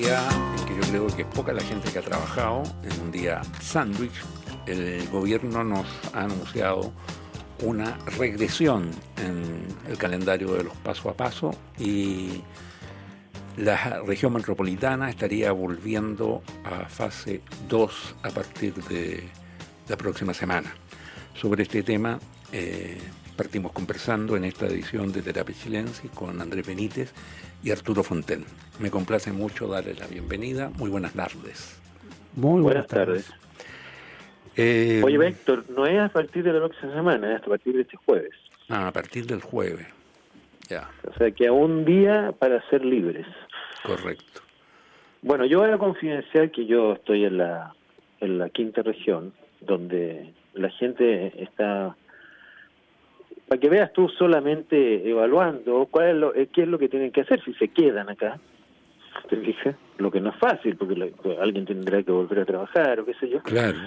día en que yo creo que es poca la gente que ha trabajado, en un día sándwich, el gobierno nos ha anunciado una regresión en el calendario de los paso a paso y la región metropolitana estaría volviendo a fase 2 a partir de la próxima semana. Sobre este tema partimos conversando en esta edición de Terapia Chilensis con Andrés Benítez y Arturo Fonten. Me complace mucho darle la bienvenida. Muy buenas tardes. Muy buenas tardes. Oye, Héctor, no es a partir de la próxima semana, es a partir de este jueves. A partir del jueves, ya. O sea, que a un día para ser libres. Correcto. Bueno, yo voy a confidenciar que yo estoy en la quinta región, donde la gente está... Para que veas tú solamente evaluando qué es lo que tienen que hacer si se quedan acá. ¿Te fijas? Lo que no es fácil, porque alguien tendrá que volver a trabajar o qué sé yo. Claro.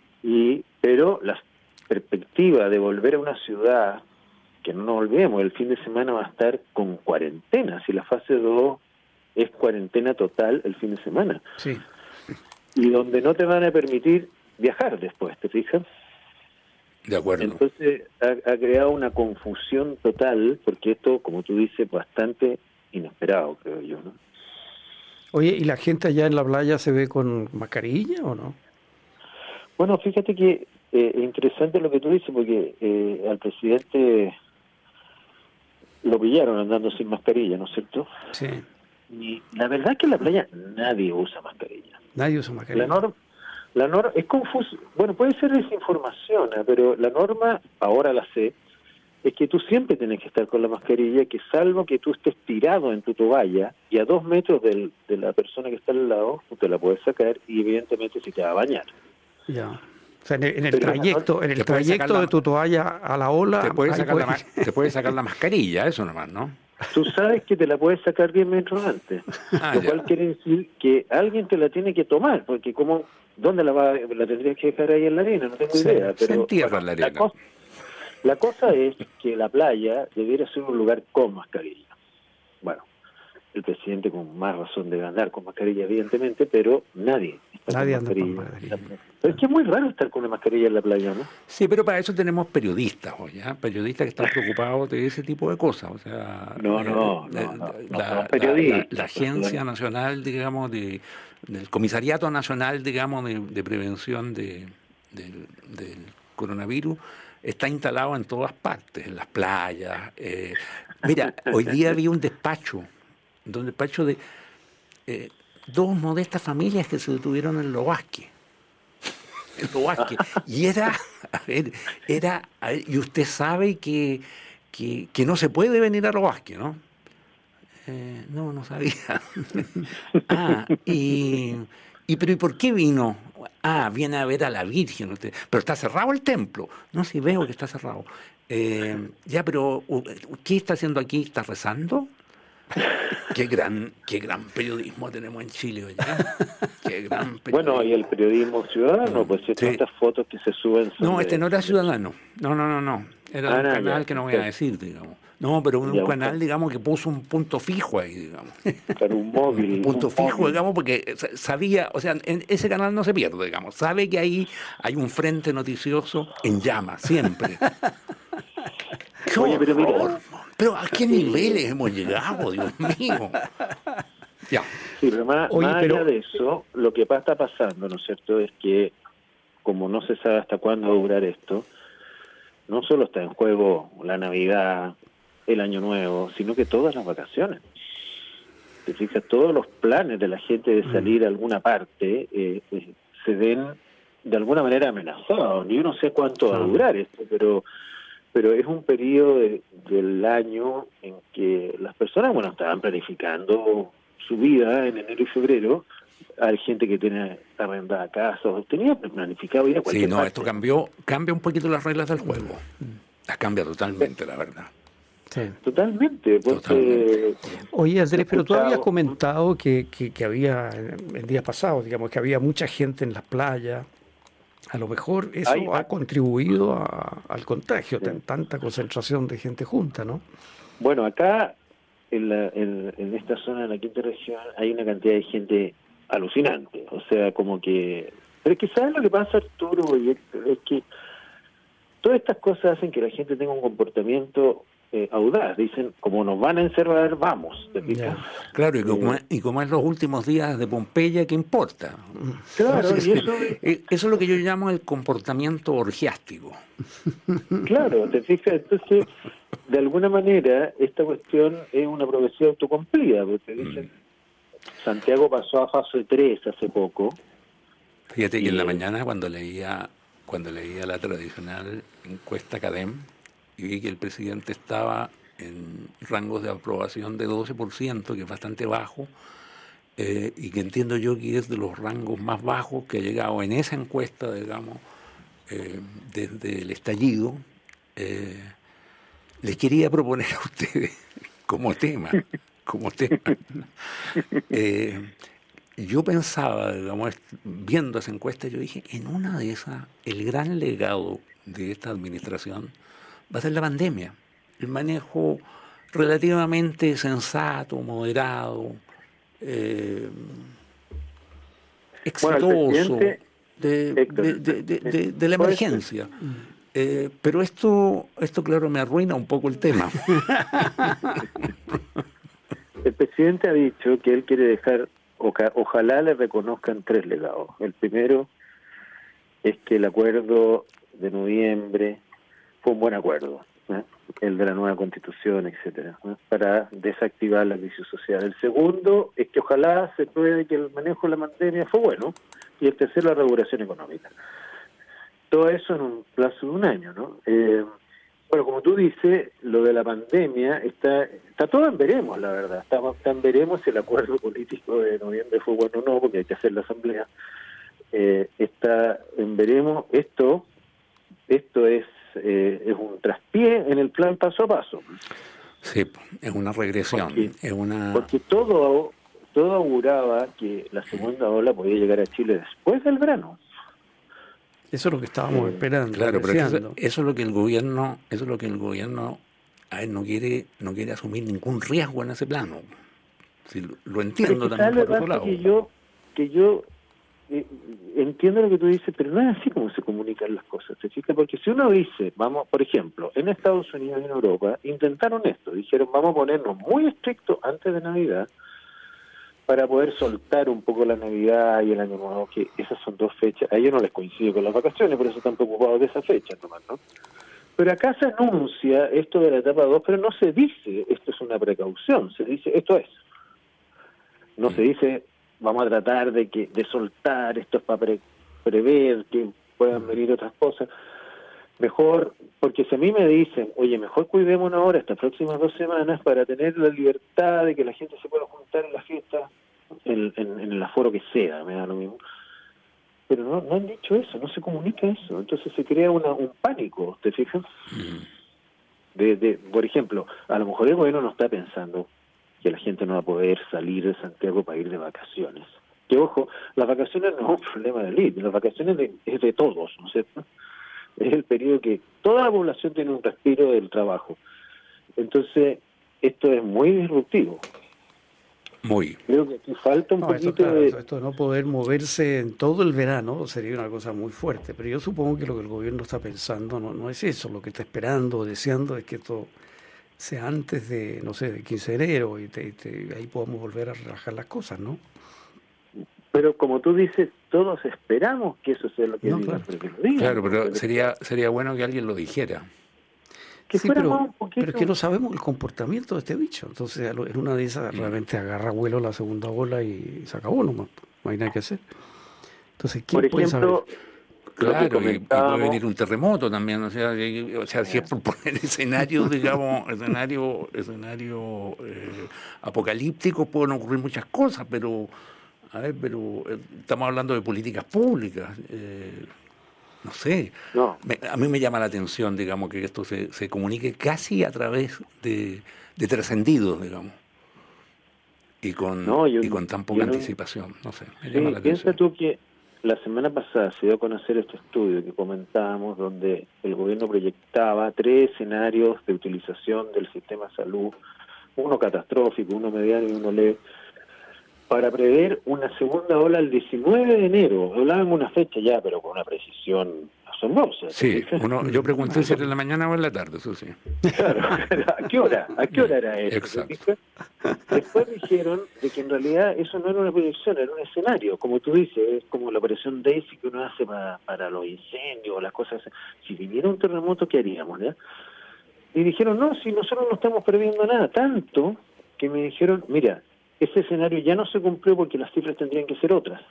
Pero la perspectiva de volver a una ciudad, que no nos olvidemos, el fin de semana va a estar con cuarentena, si la fase 2 es cuarentena total el fin de semana. Sí. Y donde no te van a permitir viajar después, ¿te fijas? De acuerdo. Entonces ha creado una confusión total, porque esto, como tú dices, bastante inesperado, creo yo, ¿no? Oye, ¿y la gente allá en la playa se ve con mascarilla o no? Bueno, fíjate que es interesante lo que tú dices, porque al presidente lo pillaron andando sin mascarilla, ¿no es cierto? Sí. Y la verdad es que en la playa nadie usa mascarilla. Nadie usa mascarilla. La norma es confuso. Bueno, puede ser desinformación, pero la norma, ahora la sé, es que tú siempre tienes que estar con la mascarilla, que salvo que tú estés tirado en tu toalla y a 2 metros de la persona que está al lado, tú te la puedes sacar y evidentemente si te va a bañar. Ya. O sea, en el trayecto de tu toalla a la ola... Te puedes sacar la mascarilla, eso nomás, ¿no? Tú sabes que te la puedes sacar 10 metros antes. Lo cual quiere decir que alguien te la tiene que tomar, porque ¿dónde la tendrías que dejar ahí en la arena? No tengo idea. Pero, se entierra en la arena. La cosa es que la playa debiera ser un lugar con mascarilla. Bueno, el presidente con más razón debe andar con mascarilla, evidentemente, pero nadie está con mascarilla. Pero es que es muy raro estar con una mascarilla en la playa, ¿no? Sí, pero para eso tenemos periodistas, oye, periodistas que están preocupados de ese tipo de cosas. O sea, la Agencia Nacional, digamos, del Comisariato Nacional, digamos, de Prevención del Coronavirus, está instalado en todas partes, en las playas. Mira, hoy día había un despacho de 2 modestas familias que se detuvieron en Lobasque. Y y usted sabe que no se puede venir a Lobasque, ¿no? No sabía. Pero ¿y por qué vino? Viene a ver a la Virgen. Usted. Pero está cerrado el templo. No, sí veo que está cerrado. Pero ¿qué está haciendo aquí? ¿Está rezando? Qué gran periodismo tenemos en Chile hoy. Qué gran periodismo. Bueno, y el periodismo ciudadano, pues estas fotos que se suben... No, este no era ciudadano. No. Era un canal que no voy a decir, digamos. No, pero un canal, digamos, que puso un punto fijo ahí, digamos. Para un móvil. Un punto fijo, digamos, porque sabía, o sea, en ese canal no se pierde, digamos. Sabe que ahí hay un frente noticioso en llamas, siempre. Oye, pero mira... Pero ¿a qué niveles hemos llegado, Dios mío? Ya. Sí, pero más allá de eso, lo que está pasando, ¿no es cierto?, es que, como no se sabe hasta cuándo va a durar esto, no solo está en juego la Navidad, el Año Nuevo, sino que todas las vacaciones. Te fijas, todos los planes de la gente de salir a alguna parte se ven de alguna manera amenazados. Yo no sé cuánto va a durar esto, pero es un periodo del año en que las personas, estaban planificando su vida en enero y febrero. Hay gente que tiene arrendada casas, tenía planificado ir a cualquier parte. Esto cambia un poquito las reglas del juego. Las cambia totalmente, la verdad. Sí. Totalmente. Oye, Andrés, pero tú habías comentado que había, el día pasado, digamos, que había mucha gente en las playas. A lo mejor eso ha contribuido al contagio, tanta concentración de gente junta, ¿no? Bueno, acá en esta zona de la quinta región hay una cantidad de gente alucinante, o sea, como que... Pero es que ¿sabes lo que pasa, Arturo? Y es que todas estas cosas hacen que la gente tenga un comportamiento audaz. Dicen, como nos van a encerrar, vamos. ¿Te fijas? Claro, y como es los últimos días de Pompeya, ¿qué importa? Claro, y eso es lo que yo llamo el comportamiento orgiástico. Claro, te fijas, entonces, de alguna manera, esta cuestión es una profecía autocumplida, porque te dicen, Santiago pasó a fase 3 hace poco. Fíjate que en la mañana cuando leía la tradicional encuesta CADEM y vi que el presidente estaba en rangos de aprobación de 12%, que es bastante bajo, y que entiendo yo que es de los rangos más bajos que ha llegado en esa encuesta, digamos, desde el estallido, les quería proponer a ustedes como tema. Yo pensaba, digamos, viendo esa encuesta, yo dije, en una de esas, el gran legado de esta administración va a ser la pandemia. El manejo relativamente sensato, moderado, exitoso de la emergencia. Pero esto, claro, me arruina un poco el tema. El presidente ha dicho que él quiere dejar, ojalá le reconozcan 3 legados. El primero es que el acuerdo de noviembre fue un buen acuerdo, ¿eh? El de la nueva constitución, etcétera, ¿eh? Para desactivar la crisis social. El segundo es que ojalá se pruebe que el manejo de la pandemia fue bueno. Y el tercero, la regulación económica. Todo eso en un plazo de un año, ¿no? Bueno, como tú dices, lo de la pandemia está todo en veremos, la verdad. Está en veremos si el acuerdo político de noviembre fue bueno o no, porque hay que hacer la asamblea. Está en veremos. Esto es un traspié en el plan paso a paso. Sí, es una regresión. Porque todo auguraba que la segunda ola podía llegar a Chile después del verano. Eso es lo que estábamos esperando. Claro, pero eso es lo que el gobierno, no quiere asumir ningún riesgo en ese plano. Si lo entiendo también por otro lado. Que yo entiendo lo que tú dices, pero no es así como se comunican las cosas, ¿te fijas? Porque si uno dice, vamos, por ejemplo, en Estados Unidos y en Europa intentaron esto, dijeron, vamos a ponernos muy estrictos antes de Navidad para poder soltar un poco la Navidad y el Año Nuevo, que esas son 2 fechas. A ellos no les coincide con las vacaciones, por eso están preocupados de esas fechas nomás, ¿no? Pero acá se anuncia esto de la etapa 2, pero no se dice esto es una precaución, se dice esto es. No se dice vamos a tratar de soltar, esto es para prever que puedan venir otras cosas. Mejor, porque si a mí me dicen, oye, mejor cuidémonos ahora estas próximas 2 semanas para tener la libertad de que la gente se pueda juntar en la fiesta, en el aforo que sea, me da lo mismo. Pero no han dicho eso, no se comunica eso. Entonces se crea un pánico, ¿te fijas? Por ejemplo, a lo mejor el gobierno no está pensando que la gente no va a poder salir de Santiago para ir de vacaciones. Que ojo, las vacaciones no es un problema de élite, las vacaciones es de todos, ¿no es cierto? Es el periodo que toda la población tiene un respiro del trabajo. Entonces, esto es muy disruptivo. Creo que aquí falta un poquito esto de no poder moverse en todo el verano sería una cosa muy fuerte, pero yo supongo que lo que el gobierno está pensando no es eso, lo que está esperando o deseando es que esto sea antes de, no sé, de 15 de enero y ahí podamos volver a relajar las cosas, ¿no? Pero como tú dices, todos esperamos que eso sea lo que digan. Claro, pero sería bueno que alguien lo dijera. Pero es que no sabemos el comportamiento de este bicho. Entonces, en una de esas realmente agarra vuelo la segunda ola y se acabó nomás. No hay nada que hacer. Entonces, ¿quién puede saber? Claro, y puede venir un terremoto también, o sea, si es por poner escenarios, digamos, escenario apocalípticos, pueden ocurrir muchas cosas, pero estamos hablando de políticas públicas, no sé. A mí me llama la atención, digamos, que esto se comunique casi a través de trascendidos, digamos, y con tan poca anticipación, no sé, me llama la atención. Piensa tú que la semana pasada se dio a conocer este estudio que comentábamos, donde el gobierno proyectaba 3 escenarios de utilización del sistema de salud uno catastrófico, uno mediano y uno leve, para prever una segunda ola el 19 de enero. Hablaban una fecha ya, pero con una precisión asombrosa. Sí, yo pregunté si era en la mañana o en la tarde, eso sí. Claro, ¿a qué hora? ¿A qué hora era eso? Exacto. Después dijeron de que en realidad eso no era una proyección, era un escenario, como tú dices, es como la operación Daisy que uno hace para los incendios o las cosas. Si viniera un terremoto, ¿qué haríamos? ¿Ya? Y dijeron, no, si nosotros no estamos perdiendo nada, tanto que me dijeron, mira, ese escenario ya no se cumplió porque las cifras tendrían que ser otras.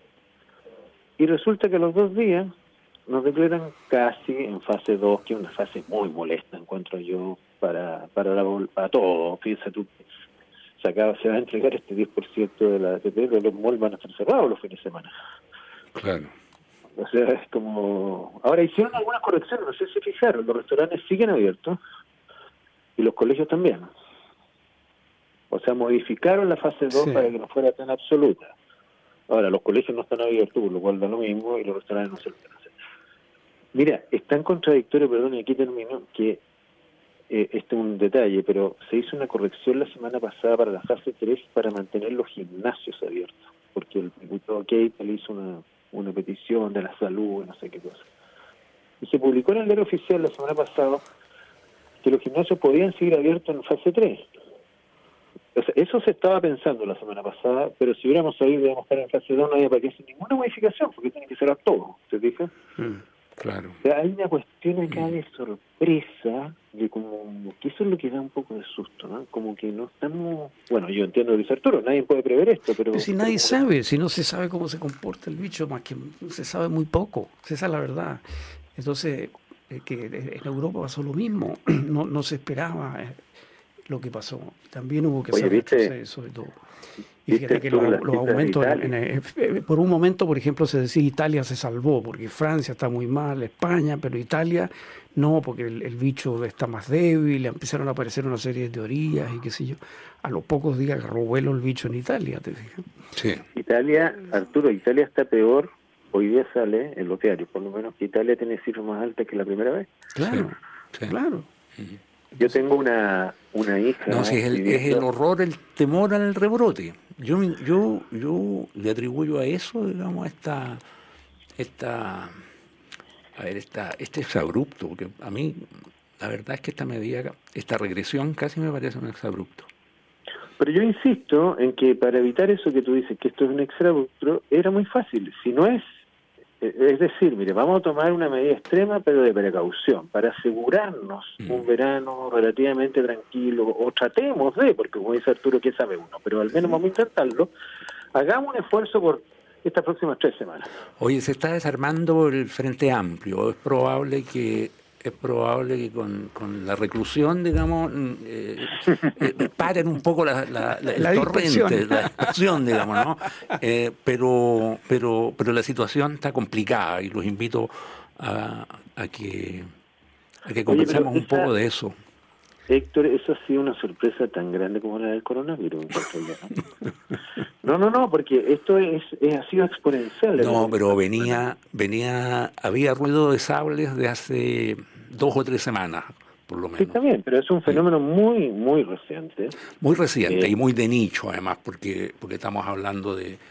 Y resulta que a los 2 días nos declaran casi en fase 2, que es una fase muy molesta, encuentro yo, para todo. Piensa tú, se va a entregar este 10% de la ATP, pero los malls van a estar cerrados los fines de semana. Claro. O sea, es como... Ahora hicieron algunas correcciones, no sé si fijaron, los restaurantes siguen abiertos y los colegios también. O sea, modificaron la fase 2 para que no fuera tan absoluta. Ahora, los colegios no están abiertos, por lo cual da lo mismo, y los restaurantes no se lo pueden hacer. Mira, es tan contradictorio, perdón, y aquí termino, que este es un detalle, pero se hizo una corrección la semana pasada para la fase 3 para mantener los gimnasios abiertos, porque el diputado Keitel hizo una petición de la salud, no sé qué cosa. Y se publicó en el diario oficial la semana pasada que los gimnasios podían seguir abiertos en fase 3. O sea, eso se estaba pensando la semana pasada, pero si hubiéramos sabido de estar en fase 2 no había para qué hacer ninguna modificación, porque tiene que cerrar todo, ¿se fija? Claro. O sea, hay una cuestión acá de sorpresa, de como que eso es lo que da un poco de susto, ¿no? Como que no estamos... Bueno, yo entiendo, Luis Arturo, nadie puede prever esto, pero si nadie sabe, si no se sabe cómo se comporta el bicho, más que se sabe muy poco, esa es la verdad. Entonces, que en Europa pasó lo mismo, no se esperaba lo que pasó. También hubo que hacer eso y todo. Y fíjate que los aumentos, por un momento, por ejemplo, se decía Italia se salvó, porque Francia está muy mal, España, pero Italia no, porque el bicho está más débil, empezaron a aparecer una serie de teorías y qué sé yo. A los pocos días agarró vuelo el bicho en Italia, ¿te fijas? Sí. Italia, Arturo, Italia está peor, hoy día sale en los diarios, por lo menos que Italia tiene cifras más altas que la primera vez. Claro, sí. Claro. Yo tengo una hija... No, si es el horror, el temor al rebrote. Yo le atribuyo a eso, digamos, este exabrupto, porque a mí la verdad es que esta regresión casi me parece un exabrupto. Pero yo insisto en que para evitar eso que tú dices, que esto es un exabrupto, era muy fácil. Si no es decir, mire, vamos a tomar una medida extrema, pero de precaución, para asegurarnos un verano relativamente tranquilo, o tratemos de, porque como dice Arturo, ¿qué sabe uno? Pero al menos vamos a intentarlo. Hagamos un esfuerzo por estas próximas 3 semanas. Oye, se está desarmando el Frente Amplio. Es probable que con la reclusión, digamos, paren un poco el torrente, la discusión, digamos, ¿no? Pero la situación está complicada y los invito a que conversemos un poco de eso. Héctor, eso ha sido una sorpresa tan grande como la del coronavirus. No, porque esto ha sido exponencial. No, pero había ruido de sables de hace 2 o 3 semanas, por lo menos. Sí, también, pero es un fenómeno muy, muy reciente. Muy reciente y muy de nicho, además, porque estamos hablando de,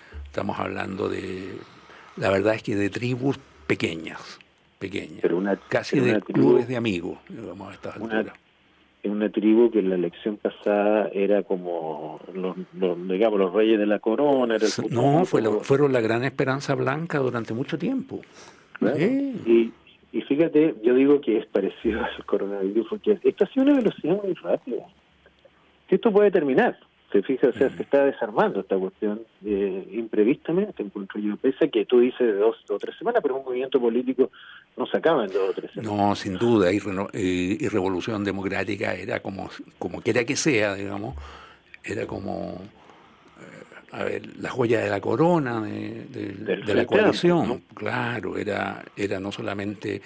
la verdad es que de tribus pequeñas, pero casi de clubes de amigos, digamos, a estas alturas. Una tribu que en la elección pasada era como los reyes de la corona. Fueron la gran esperanza blanca durante mucho tiempo. Claro. Y fíjate, yo digo que es parecido al coronavirus, porque esto ha sido una velocidad muy rápida. Esto puede terminar, se fija, o sea, se está desarmando esta cuestión imprevistamente, encuentro yo, pese a que tú dices de 2 o 3 semanas, pero un movimiento político no se acaba en 2 o 3 semanas. No, sin duda, y Revolución Democrática era como quiera que sea, digamos, era como la joya de la corona de la coalición, ¿no? Claro, era no solamente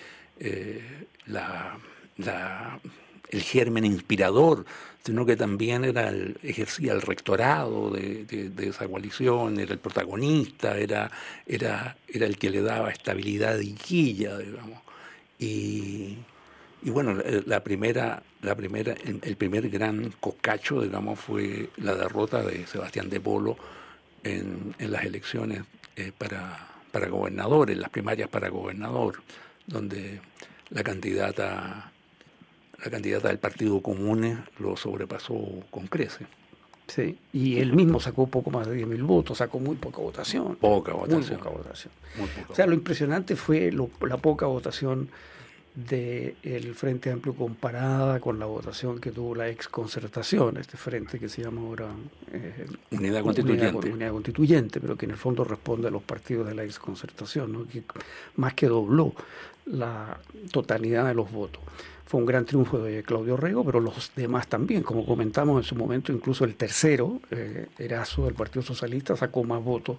el germen inspirador, sino que también ejercía el rectorado de esa coalición, era el protagonista, era el que le daba estabilidad y quilla, digamos. Y Y bueno, el primer gran cocacho, digamos, fue la derrota de Sebastián de Polo en las elecciones para gobernador, en las primarias para gobernador, donde la candidata del Partido Común lo sobrepasó con creces. Sí, y él mismo sacó poco más de 10.000 votos, sacó muy poca votación. Poca votación. Muy poca votación. O sea, lo impresionante fue la poca votación del Frente Amplio comparada con la votación que tuvo la ex Concertación, este frente que se llama ahora Unidad Constituyente. Unidad Constituyente, pero que en el fondo responde a los partidos de la ex Concertación, ¿no? Que más que dobló la totalidad de los votos. Fue un gran triunfo de Claudio Rego, pero los demás también, como comentamos en su momento, incluso el tercero, Erazo del Partido Socialista, sacó más votos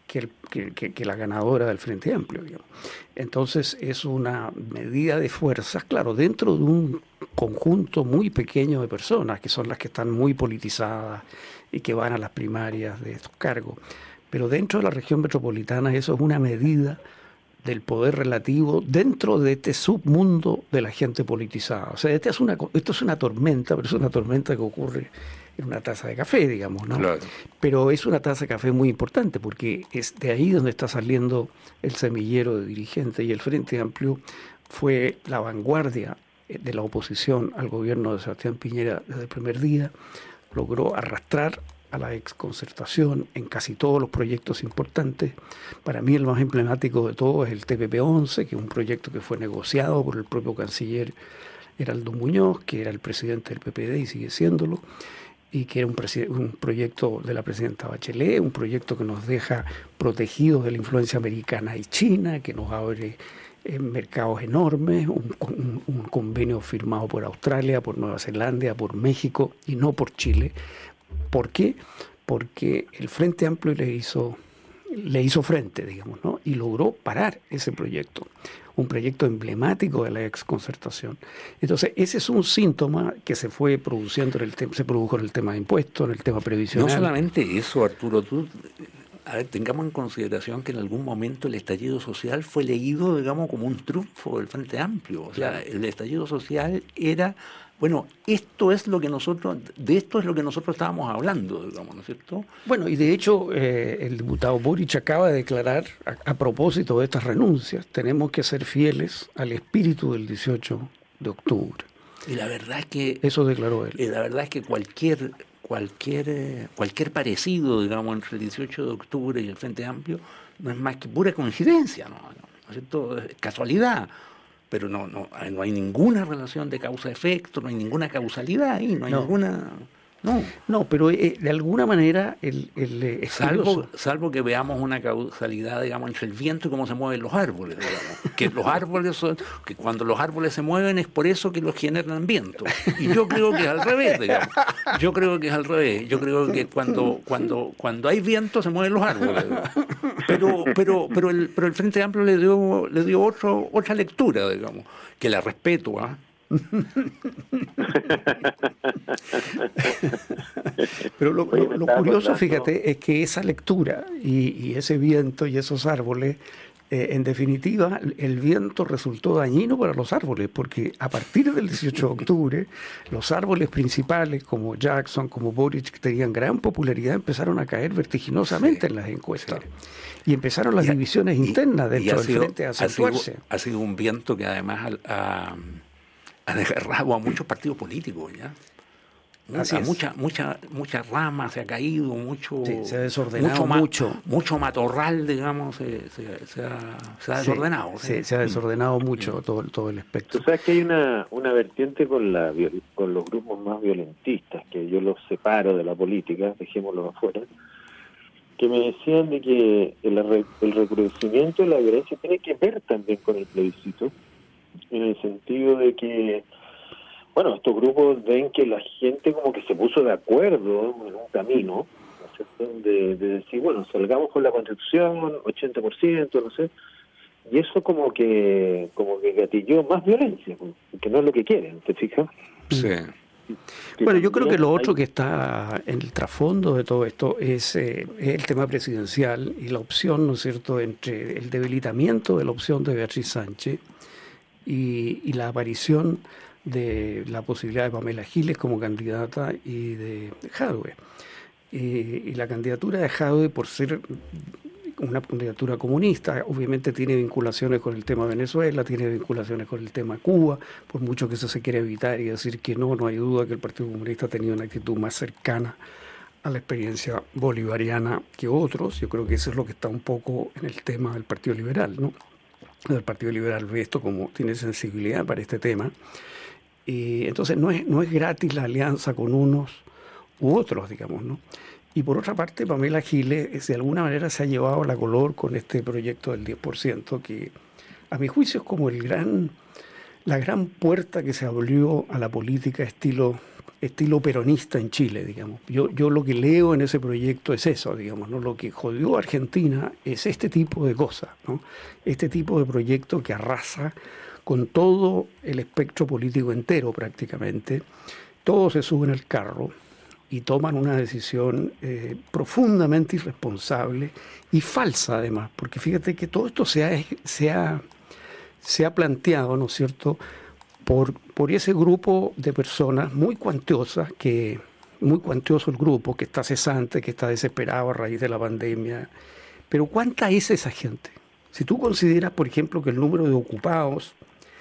que la ganadora del Frente Amplio, digamos. Entonces es una medida de fuerzas, claro, dentro de un conjunto muy pequeño de personas, que son las que están muy politizadas y que van a las primarias de estos cargos. Pero dentro de la región metropolitana eso es una medida del poder relativo dentro de este submundo de la gente politizada. O sea, esto es una tormenta, pero es una tormenta que ocurre en una taza de café, digamos, ¿no? Claro. Pero es una taza de café muy importante porque es de ahí donde está saliendo el semillero de dirigentes, y el Frente Amplio fue la vanguardia de la oposición al gobierno de Sebastián Piñera desde el primer día. Logró arrastrar a la exconcertación en casi todos los proyectos importantes. Para mí el más emblemático de todo es el TPP-11, que es un proyecto que fue negociado por el propio canciller Heraldo Muñoz, que era el presidente del PPD y sigue siéndolo, y que era un proyecto de la presidenta Bachelet, un proyecto que nos deja protegidos de la influencia americana y china, que nos abre mercados enormes, un convenio firmado por Australia, por Nueva Zelanda, por México y no por Chile. ¿Por qué? Porque el Frente Amplio le hizo frente, digamos, ¿no? Y logró parar ese proyecto, un proyecto emblemático de la exconcertación. Entonces, ese es un síntoma que se fue produciendo se produjo en el tema de impuestos, en el tema previsional. No solamente eso, Arturo, tengamos en consideración que en algún momento el estallido social fue leído, digamos, como un triunfo del Frente Amplio. O sea, el estallido social era, bueno, de esto es lo que nosotros estábamos hablando, digamos, ¿no es cierto? Bueno, y de hecho el diputado Boric acaba de declarar, a propósito de estas renuncias, tenemos que ser fieles al espíritu del 18 de octubre. Y la verdad es que... Eso declaró él. Y la verdad es que cualquier parecido, digamos, entre el 18 de octubre y el Frente Amplio no es más que pura coincidencia, ¿no es cierto? Es casualidad. Pero no hay ninguna relación de causa-efecto, no hay ninguna causalidad ahí, no hay ninguna... No, pero de alguna manera salvo que veamos una causalidad, digamos, entre el viento y cómo se mueven los árboles, digamos. Que los árboles que cuando los árboles se mueven es por eso que los generan viento. Y yo creo que es al revés, digamos. Yo creo que es al revés. Yo creo que cuando hay viento se mueven los árboles, digamos. Pero el Frente Amplio le dio otra lectura, digamos, que la respeto, ¿ah? Pero lo curioso, fíjate, es que esa lectura y ese viento y esos árboles, en definitiva, el viento resultó dañino para los árboles, porque a partir del 18 de octubre, los árboles principales como Jackson, como Boric, que tenían gran popularidad, empezaron a caer vertiginosamente en las encuestas. Y empezaron las divisiones internas dentro del frente a acentuarse. Ha sido un viento que además ha desgarrado a muchos partidos políticos, ¿ya? Mucha rama se ha caído, mucho... Sí, se ha desordenado mucho. Matorral, digamos, se ha desordenado. Sí, se ha desordenado mucho todo el espectro. Tú sabes que hay una vertiente con los grupos más violentistas, que yo los separo de la política, dejémoslos afuera, que me decían de que el recrudecimiento de la violencia tiene que ver también con el plebiscito, en el sentido de que, bueno, estos grupos ven que la gente como que se puso de acuerdo en un camino, ¿no es cierto?, de decir, bueno, salgamos con la Constitución, 80%, no sé, y eso como que gatilló más violencia, que no es lo que quieren, ¿te fijas? Sí. Bueno, yo creo que lo otro que está en el trasfondo de todo esto es el tema presidencial y la opción, ¿no es cierto?, entre el debilitamiento de la opción de Beatriz Sánchez y la aparición de la posibilidad de Pamela Giles como candidata y de Jadwe. Y la candidatura de Jadwe, por ser una candidatura comunista, obviamente tiene vinculaciones con el tema Venezuela, tiene vinculaciones con el tema Cuba, por mucho que eso se quiera evitar y decir que no hay duda que el Partido Comunista ha tenido una actitud más cercana a la experiencia bolivariana que otros. Yo creo que eso es lo que está un poco en el tema del Partido Liberal, ¿no? El Partido Liberal ve esto como tiene sensibilidad para este tema. Y entonces no es gratis la alianza con unos u otros, digamos, ¿no? Y por otra parte, Pamela Giles de alguna manera se ha llevado la color con este proyecto del 10%, que a mi juicio es como la gran puerta que se abrió a la política estilo peronista en Chile, digamos. Yo lo que leo en ese proyecto es eso, digamos, ¿no? Lo que jodió a Argentina es este tipo de cosas, ¿no? Este tipo de proyecto que arrasa con todo el espectro político entero prácticamente. Todos se suben al carro y toman una decisión profundamente irresponsable y falsa además, porque fíjate que todo esto se ha planteado, ¿no es cierto?, por ese grupo de personas muy cuantioso el grupo, que está cesante, que está desesperado a raíz de la pandemia. Pero ¿cuánta es esa gente? Si tú consideras, por ejemplo, que el número de ocupados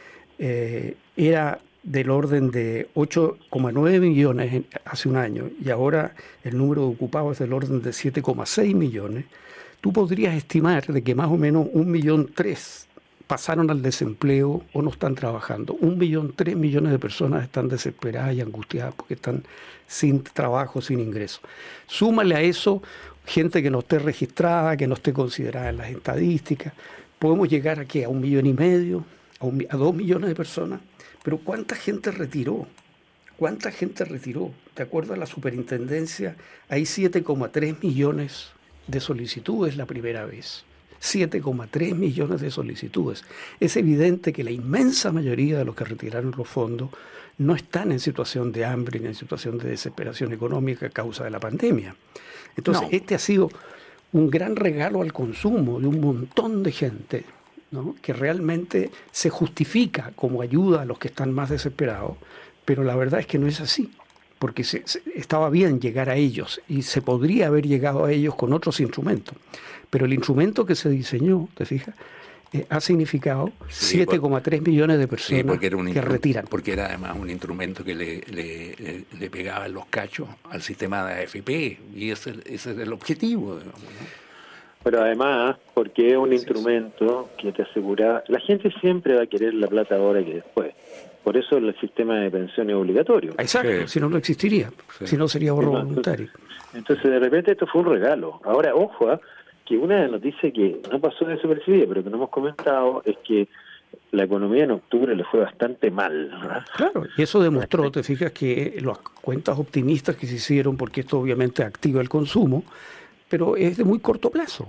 era del orden de 8,9 millones hace un año y ahora el número de ocupados es del orden de 7,6 millones, tú podrías estimar de que más o menos 1,3 millones pasaron al desempleo o no están trabajando. 1,3 millones de personas están desesperadas y angustiadas porque están sin trabajo, sin ingresos. Súmale a eso gente que no esté registrada, que no esté considerada en las estadísticas. Podemos llegar aquí a 1,5 millones, a 2 millones de personas. Pero ¿cuánta gente retiró? ¿Cuánta gente retiró? De acuerdo a la superintendencia, hay 7,3 millones de solicitudes la primera vez. 7,3 millones de solicitudes. Es evidente que la inmensa mayoría de los que retiraron los fondos no están en situación de hambre ni en situación de desesperación económica a causa de la pandemia. Entonces, Este ha sido un gran regalo al consumo de un montón de gente, ¿no?, que realmente se justifica como ayuda a los que están más desesperados, pero la verdad es que no es así, porque estaba bien llegar a ellos y se podría haber llegado a ellos con otros instrumentos. Pero el instrumento que se diseñó, ¿te fijas?, ha significado 7,3 millones de personas que retiran. Porque era además un instrumento que le pegaba los cachos al sistema de AFP, y ese es el objetivo, digamos, ¿no? Pero además, porque es un instrumento que te asegura, la gente siempre va a querer la plata ahora que después. Por eso el sistema de pensiones es obligatorio. Exacto, si no existiría, si no sería ahorro voluntario. Entonces de repente esto fue un regalo. Ahora, ojo, que una noticia que no pasó desapercibida, pero que no hemos comentado, es que la economía en octubre le fue bastante mal, ¿verdad? Claro, y eso demostró, te fijas, que las cuentas optimistas que se hicieron, porque esto obviamente activa el consumo, pero es de muy corto plazo.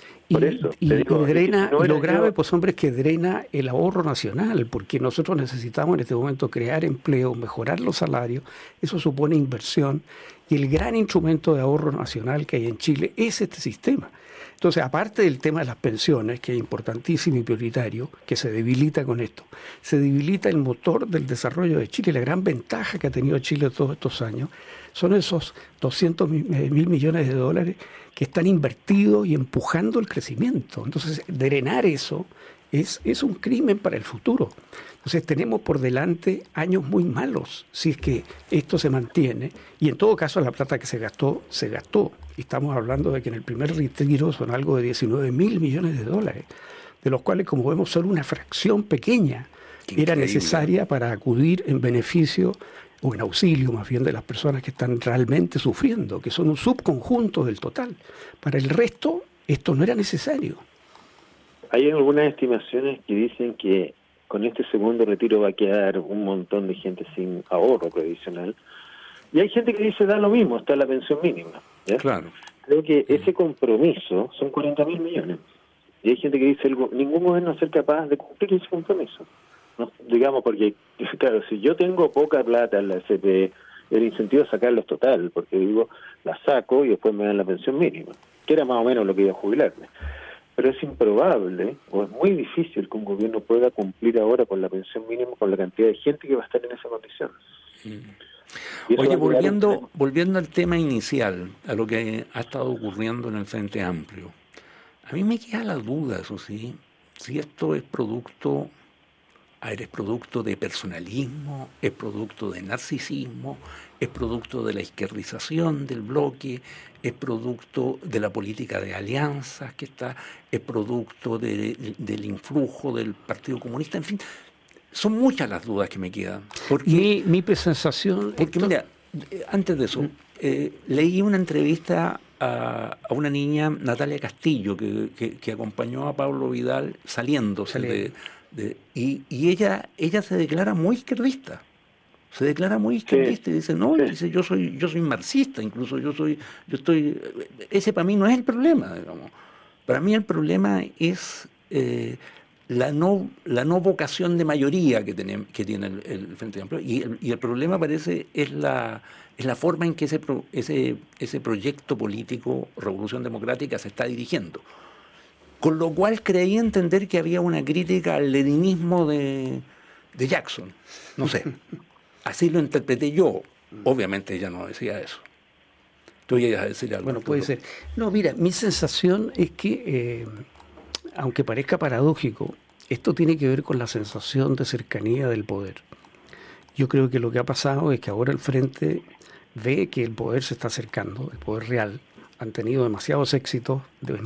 Drena, y lo grave, pues hombre, es que drena el ahorro nacional, porque nosotros necesitamos en este momento crear empleo, mejorar los salarios, eso supone inversión, y el gran instrumento de ahorro nacional que hay en Chile es este sistema. Entonces, aparte del tema de las pensiones, que es importantísimo y prioritario, que se debilita con esto, se debilita el motor del desarrollo de Chile. La gran ventaja que ha tenido Chile todos estos años son esos 200.000 millones de dólares que están invertidos y empujando el crecimiento. Entonces, drenar eso es un crimen para el futuro. Entonces, tenemos por delante años muy malos si es que esto se mantiene. Y en todo caso, la plata que se gastó, se gastó. Y estamos hablando de que en el primer retiro son algo de 19.000 millones de dólares, de los cuales, como vemos, solo una fracción pequeña era necesaria para acudir en beneficio o en auxilio más bien de las personas que están realmente sufriendo, que son un subconjunto del total. Para el resto, esto no era necesario. Hay algunas estimaciones que dicen que con este segundo retiro va a quedar un montón de gente sin ahorro previsional. Y hay gente que dice, da lo mismo, está la pensión mínima, ¿ya? Claro. Creo que ese compromiso son 40.000 millones. Y hay gente que dice, ningún gobierno va a ser capaz de cumplir ese compromiso, ¿no? Digamos, porque, claro, si yo tengo poca plata en la FP, el incentivo es sacarlos total, porque digo, la saco y después me dan la pensión mínima, que era más o menos lo que iba a jubilarme. pero es improbable o es muy difícil que un gobierno pueda cumplir ahora con la pensión mínima con la cantidad de gente que va a estar en esa condición. Oye, volviendo al tema inicial, a lo que ha estado ocurriendo en el Frente Amplio, a mí me queda la duda, eso sí, si esto es producto de personalismo, es producto de narcisismo, es producto de la izquierdización del bloque, es producto de la política de alianzas que está, es producto del influjo del Partido Comunista, en fin, son muchas las dudas que me quedan. Porque, mi sensación... Porque mira, antes de eso, leí una entrevista a una niña, Natalia Castillo, que acompañó a Pablo Vidal saliéndose y ella se declara muy izquierdista. Se declara muy izquierdista y dice, no, dice, yo soy marxista, incluso ese para mí no es el problema, digamos. Para mí el problema es la no vocación de mayoría que tiene el Frente Amplio, y el problema parece es la forma en que ese proyecto político, Revolución Democrática, se está dirigiendo. Con lo cual creí entender que había una crítica al leninismo de Jackson. No sé, así lo interpreté yo. Obviamente ella no decía eso. Tú ibas a decir algo. Bueno, puede ser. No, mira, mi sensación es que, aunque parezca paradójico, esto tiene que ver con la sensación de cercanía del poder. Yo creo que lo que ha pasado es que ahora el Frente ve que el poder se está acercando, el poder real. Han tenido demasiados éxitos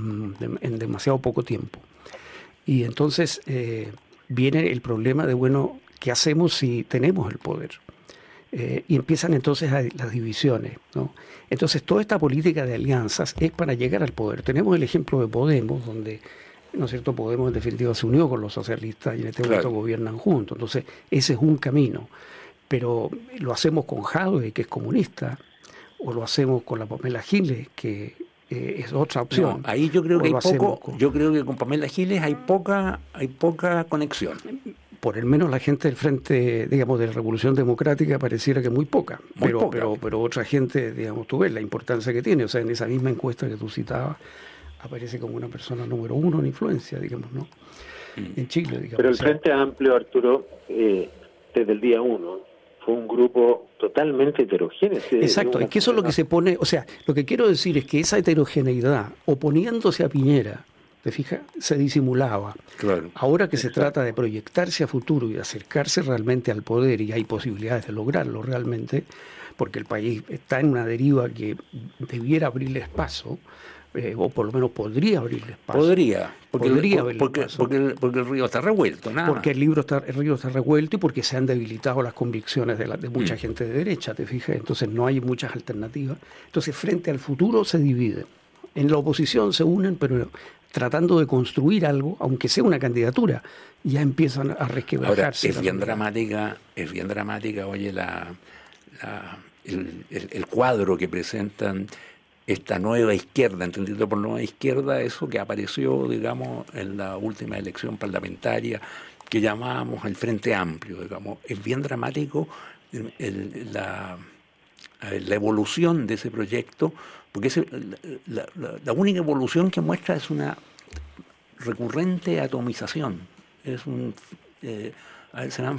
en demasiado poco tiempo. Y entonces viene el problema de, bueno, ¿qué hacemos si tenemos el poder? Y empiezan entonces las divisiones, ¿no? Entonces toda esta política de alianzas es para llegar al poder. Tenemos el ejemplo de Podemos, donde, ¿no es cierto?, Podemos en definitiva se unió con los socialistas y en este momento gobiernan juntos. Entonces ese es un camino. Pero lo hacemos con Jadwe, que es comunista, o lo hacemos con la Pamela Giles, que es otra opción. No, ahí yo creo que hay poco, yo creo que con Pamela Giles hay poca conexión. Por el menos la gente del Frente, digamos, de la Revolución Democrática pareciera que muy poca. Pero otra gente, digamos, tú ves la importancia que tiene. O sea, en esa misma encuesta que tú citabas, aparece como una persona número uno en influencia, digamos, ¿no? En Chile, digamos. Pero el Frente Amplio, Arturo, desde el día uno, fue un grupo totalmente heterogéneo. Exacto, es que eso es lo que se pone, o sea, lo que quiero decir es que esa heterogeneidad, oponiéndose a Piñera, ¿te fijas?, se disimulaba. Claro. Ahora que se trata de proyectarse a futuro y de acercarse realmente al poder, y hay posibilidades de lograrlo realmente, porque el país está en una deriva que debiera abrirle paso, o por lo menos podría abrirles paso. Porque el río está revuelto, nada. Porque el río está revuelto y porque se han debilitado las convicciones de mucha gente de derecha, ¿te fijas? Entonces no hay muchas alternativas. Entonces frente al futuro se dividen. En la oposición se unen, pero tratando de construir algo, aunque sea una candidatura, ya empiezan a resquebrajarse. Ahora, es bien dramática, oye, el cuadro que presentan esta nueva izquierda, entendido por nueva izquierda, eso que apareció, digamos, en la última elección parlamentaria, que llamábamos el Frente Amplio, digamos. Es bien dramático la evolución de ese proyecto, porque la única evolución que muestra es una recurrente atomización. Se van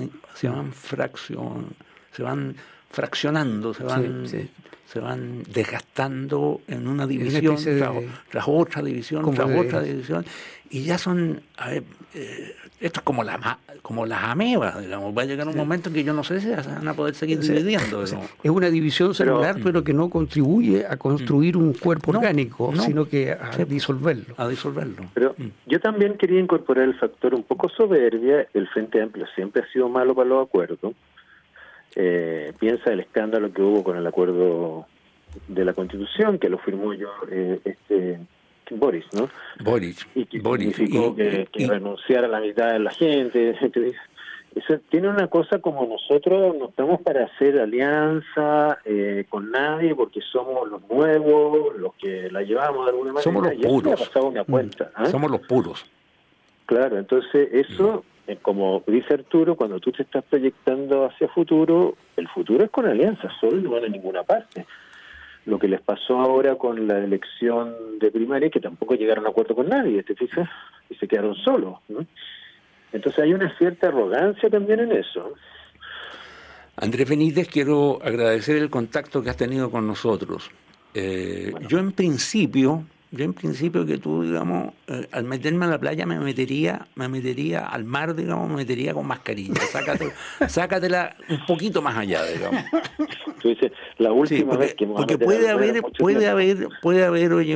fraccionando, se van desgastando en una división tras otra división, y ya son, esto es como las amebas, digamos. Va a llegar un momento en que yo no sé si se van a poder seguir dividiendo. Es una división celular, pero que no contribuye a construir un cuerpo orgánico, sino que a disolverlo. Pero yo también quería incorporar el factor un poco soberbia. El Frente Amplio siempre ha sido malo para los acuerdos. Piensa el escándalo que hubo con el acuerdo de la Constitución, que lo firmó Boris, ¿no? Y que significó que renunciara a la mitad de la gente. Eso tiene una cosa como nosotros no estamos para hacer alianza con nadie porque somos los nuevos, los que la llevamos de alguna manera. Somos los puros. Somos los puros. Claro, entonces eso, como dice Arturo, cuando tú te estás proyectando hacia futuro, el futuro es con alianzas, solo no van a ninguna parte. lo que les pasó ahora con la elección de primaria, que tampoco llegaron a acuerdo con nadie, ¿te fijas? Y se quedaron solos, ¿no? Entonces hay una cierta arrogancia también en eso. Andrés Benítez, quiero agradecer el contacto que has tenido con nosotros. Yo en principio que tú, digamos, al meterme a la playa me metería al mar, digamos, me metería con mascarilla. Sácatela un poquito más allá, digamos. Tú dices, la última vez que me voy a meter puede haber, oye,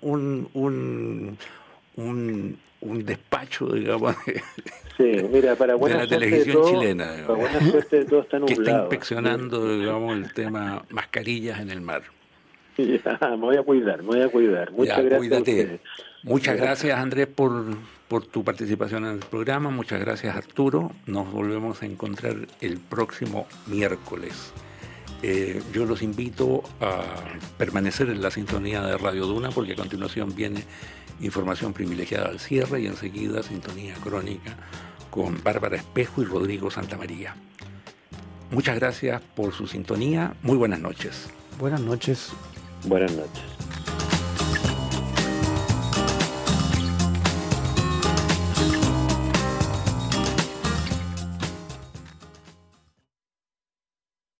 un despacho, digamos, sí, mira, para buena de la televisión chilena, digamos, para buena suerte de todo está nublado, que está inspeccionando, digamos, el tema mascarillas en el mar. Ya, me voy a cuidar. Muchas gracias. Cuídate. Muchas gracias, Andrés, por tu participación en el programa. Muchas gracias, Arturo. Nos volvemos a encontrar el próximo miércoles. Yo los invito a permanecer en la sintonía de Radio Duna, porque a continuación viene información privilegiada al cierre y enseguida sintonía crónica con Bárbara Espejo y Rodrigo Santamaría. Muchas gracias por su sintonía. Muy buenas noches. Buenas noches. Buenas noches.